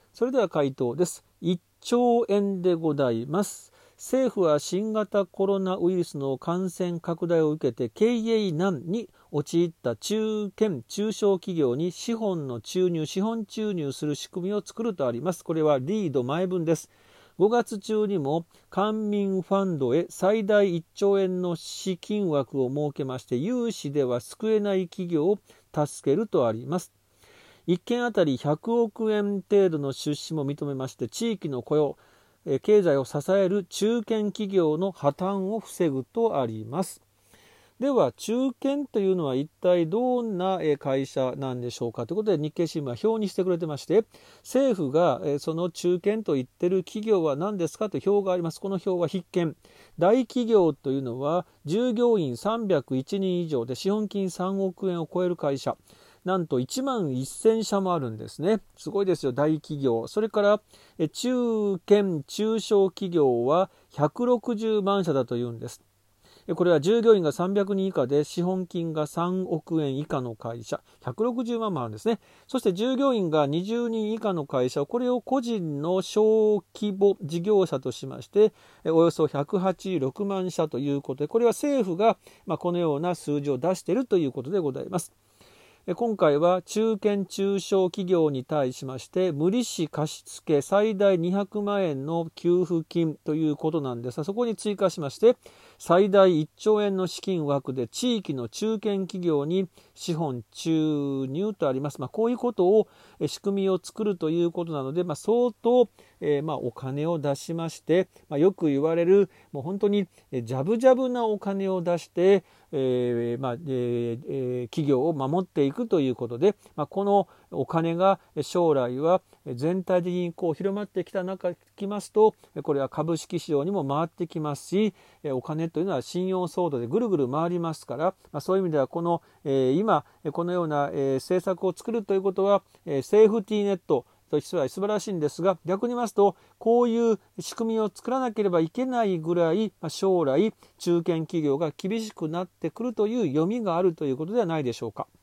それでは回答です。1兆円でございます。政府は新型コロナウイルスの感染拡大を受けて経営難に陥った中堅・中小企業に資本注入する仕組みを作るとあります。これはリード前文です。5月中にも官民ファンドへ最大1兆円の資金枠を設けまして、融資では救えない企業を助けるとあります。1件あたり100億円程度の出資も認めまして、地域の雇用、経済を支える中堅企業の破綻を防ぐとあります。では中堅というのは一体どんな会社なんでしょうかということで、日経新聞は表にしてくれてまして、政府がその中堅と言っている企業は何ですかという表があります。この表は必見。大企業というのは従業員301人以上で資本金3億円を超える会社、なんと1万1000社もあるんですね。すごいですよ、大企業。それから中堅・中小企業は160万社だというんです。これは従業員が300人以下で資本金が3億円以下の会社、160万もあるんですね。そして従業員が20人以下の会社、これを個人の小規模事業者としまして、およそ186万社ということで、これは政府がこのような数字を出しているということでございます。今回は中堅・中小企業に対しまして無利子貸付最大200万円の給付金ということなんですが、そこに追加しまして最大1兆円の資金枠で地域の中堅企業に資本注入とあります。こういうことを仕組みを作るということなので、相当お金を出しまして、よく言われるもう本当にジャブジャブなお金を出して企業を守っていくということで、このお金が将来は全体的に広まってきますと、これは株式市場にも回ってきますし、お金というのは信用騒動でぐるぐる回りますから、そういう意味では今このような政策を作るということはセーフティーネットとしては素晴らしいんですが、逆に言いますとこういう仕組みを作らなければいけないぐらい将来中堅企業が厳しくなってくるという読みがあるということではないでしょうか。